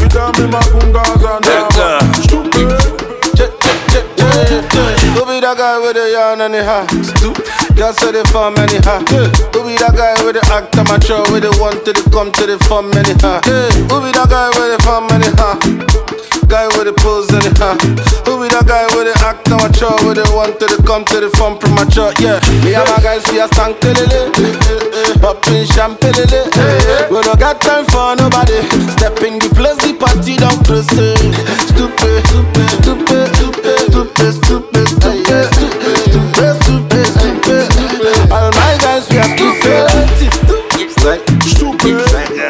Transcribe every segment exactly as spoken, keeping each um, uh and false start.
me makungaza nava. Stupid. Who be that guy with the yarn and the hat? Just so the fun anyhow. Who be that guy with the act amateur with the one to the come to the fun anyhow? Who be that guy with the fun anyhow? Guy with the pose anyhow. Who be that guy with the act amateur with the one to the come to the fun premature? Yeah, me and my guys we are stank lele, popping champagne lele. We don't got time for nobody. Step in the place, the party don't close. Stupid, stupid, stupid, stupid, stupid, stupid, stupid, stupid, stupid, stupid. All my guys we are stupid, Stupid.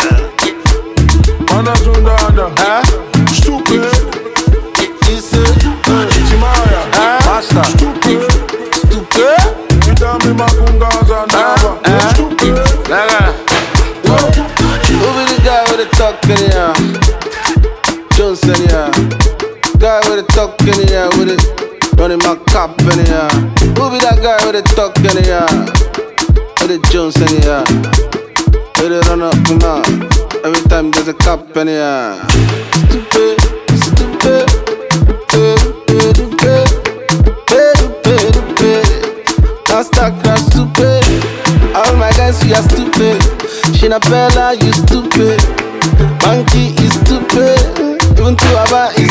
Anazunda anda. Stupid. Timaya. Master. Stupid. Stupid. Itami makungaza nava. Stupid. Who be the guy with the talk in here? Johnson here. Guy with the talk in here with it. Running my cop in here. Who be that guy with the talk in here? With the Johnson here. With the run up in my. Every time there's a cop in here. Stupid, stupid, stupid, stupid, stupid, stupid. Master crash stupid. All my guys we are stupid. Shinapella you stupid. Monkey is stupid. Even to Abba